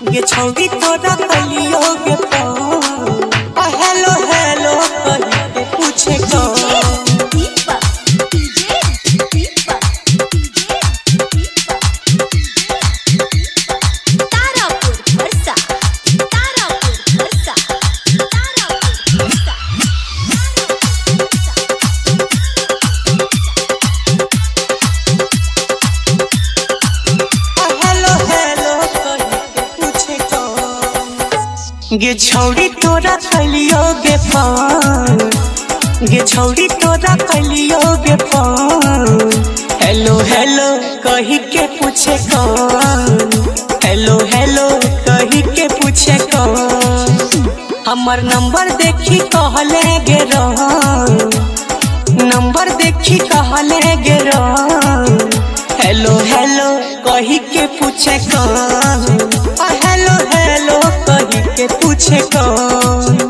ये छौरी तोरा कलियो गे फोन हेलो हेलो कहि के पूछे गे छौरी तोरा कलियो गे फोन गे छौरी तोरा कलियो गे फोन हेलो हेलो कहि के पूछे कौन हेलो हेलो कहि के पूछे कौन हमर नंबर देखी कहले गे रह नंबर देखी कहले गे रह हेलो हेलो कहि के पूछे कौन हेलो हेलो कहि के पूछे कौन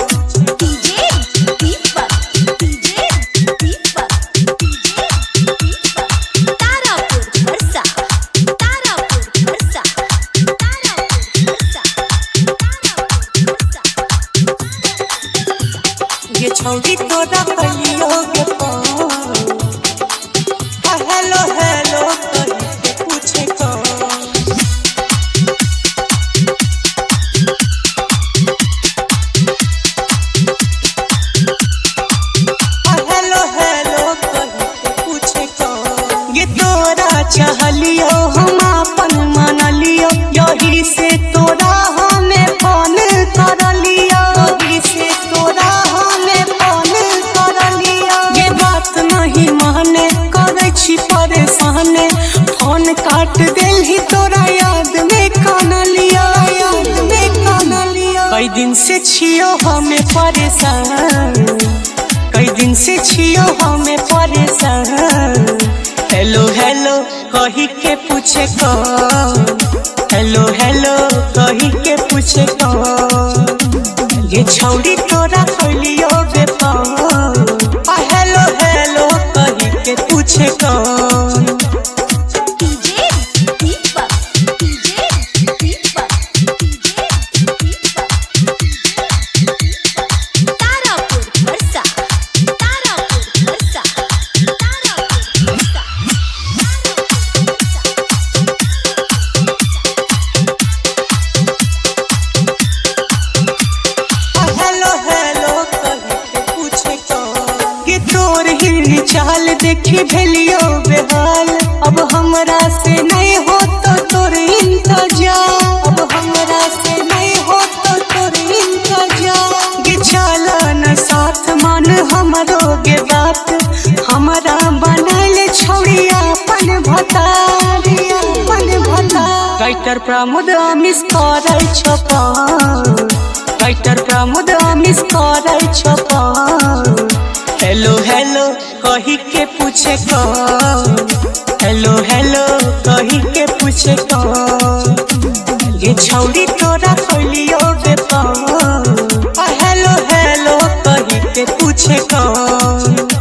ये छौरी तोरा कलियो गे फोन हेलो हेलो कहि के पूछे कौन हेलो हेलो कहि के पूछे कौन ये तोरा चाहलियो हम अपन मानलियो यही से तोरा हमें फोन करलियो यही से तोरा हमें फोन करलियो ये बात नहीं माने करे छी परेशान फोन काट देलही तोरा याद में कानलियो कई दिन से छियो हमें परेशान कई दिन से छियो हमें परेशान हेलो हेलो कहि के पूछे कौन हेलो हेलो कहि के पूछे कौन ये छौरी तोरा कलियो गे फोन हेलो हेलो कहि के पूछे कौन चाल देखी भेलियो बेहाल अब हमरा से नहीं हो तो तोर इंतजार अब हमरा से नहीं हो तो तोर इंतजार गे चला न साथ मान हमरो गे बात हमरा बनल छौरिया अपन भतारिया अपन भता राइटर प्रमोद अमिस करे छपा राइटर प्रमोद अमिस करे छपा हेलो हेलो कहि के पूछे कौन हेलो हेलो कहि के पूछे कौन ये छौरी तोरा कलियो गे फोन हेलो हेलो कहि के पूछे कौन।